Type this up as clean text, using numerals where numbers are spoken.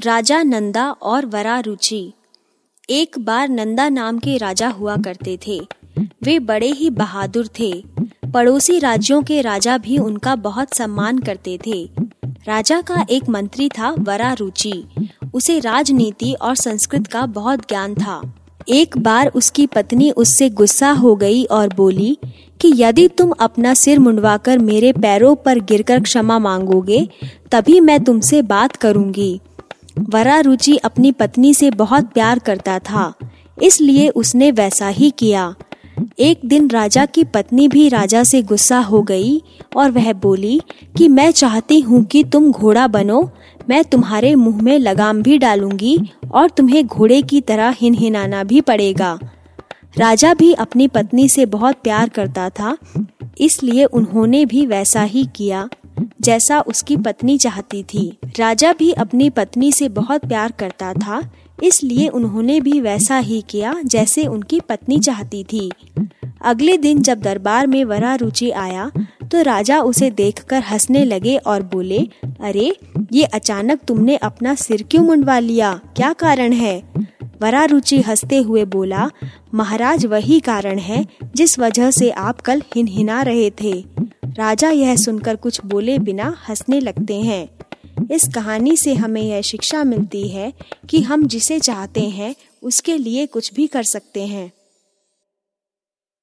राजा नंदा और वरारुचि। एक बार नंदा नाम के राजा हुआ करते थे। वे बड़े ही बहादुर थे। पड़ोसी राज्यों के राजा भी उनका बहुत सम्मान करते थे। राजा का एक मंत्री था वरारुचि। उसे राजनीति और संस्कृत का बहुत ज्ञान था। एक बार उसकी पत्नी उससे गुस्सा हो गई और बोली कि यदि तुम अपना सिर मुंडवाकर मेरे पैरों पर गिरकर क्षमा मांगोगे तभी मैं तुमसे बात करूंगी। वरारुचि अपनी पत्नी से बहुत प्यार करता था, इसलिए उसने वैसा ही किया। एक दिन राजा की पत्नी भी राजा से गुस्सा हो गई और वह बोली कि मैं चाहती हूँ कि तुम घोड़ा बनो, मैं तुम्हारे मुंह में लगाम भी डालूंगी और तुम्हें घोड़े की तरह हिनहिनाना भी पड़ेगा। राजा भी अपनी पत्नी से बहुत प्यार करता था, इसलिए उन्होंने भी वैसा ही किया जैसा उसकी पत्नी चाहती थी। राजा भी अपनी पत्नी से बहुत प्यार करता था, इसलिए उन्होंने भी वैसा ही किया जैसे उनकी पत्नी चाहती थी। अगले दिन जब दरबार में वरारुचि आया तो राजा उसे देखकर हंसने लगे और बोले, अरे ये अचानक तुमने अपना सिर क्यों मुंडवा लिया, क्या कारण है? वरारुचि हंसते हुए बोला, महाराज वही कारण है जिस वजह से आप कल हिनहिना रहे थे। राजा यह सुनकर कुछ बोले बिना हंसने लगते हैं। इस कहानी से हमें यह शिक्षा मिलती है कि हम जिसे चाहते हैं उसके लिए कुछ भी कर सकते हैं।